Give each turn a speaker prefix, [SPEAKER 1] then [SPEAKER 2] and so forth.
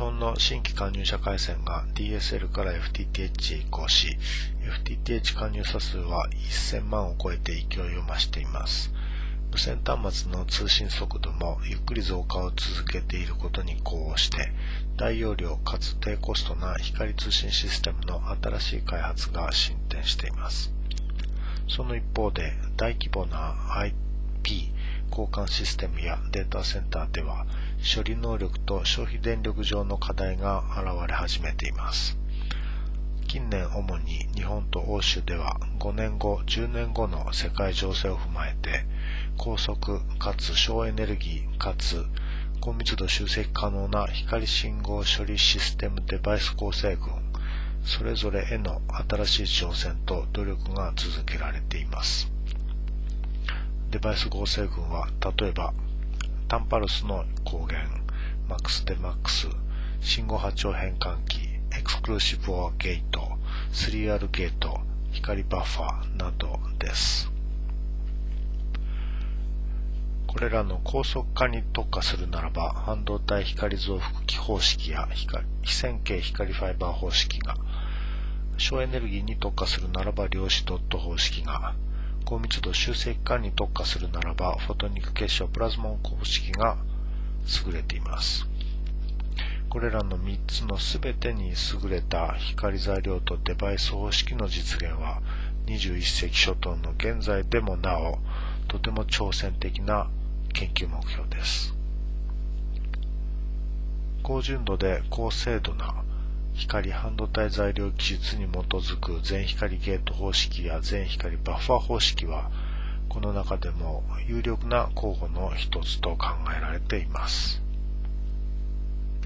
[SPEAKER 1] 本の新規加入者回線が DSL から FTTH へ移行し、FTTH 加入者数は1000万を超えて勢いを増しています。無線端末の通信速度もゆっくり増加を続けていることに呼応して、大容量かつ低コストな光通信システムの新しい開発が進展しています。その一方で、大規模な IP 交換システムやデータセンターでは、処理能力と消費電力上の課題が現れ始めています。近年主に日本と欧州では5年後、10年後の世界情勢を踏まえて、高速かつ省エネルギーかつ高密度集積可能な光信号処理システムデバイス構成群、それぞれへの新しい挑戦と努力が続けられています。デバイス合成群は例えば単パルスの光源、マックスデマックス、信号波長変換器、エクスクルーシブオアゲート、3R ゲート、光バッファーなどです。これらの高速化に特化するならば、半導体光増幅器方式や非線形光ファイバー方式が、省エネルギーに特化するならば量子ドット方式が、高密度集積管に特化するならばフォトニック結晶プラズモン方式が優れています。これらの3つのすべてに優れた光材料とデバイス方式の実現は21世紀初頭の現在でもなおとても挑戦的な研究目標です。高純度で高精度な光半導体材料技術に基づく全光ゲート方式や全光バッファー方式はこの中でも有力な候補の一つと考えられています。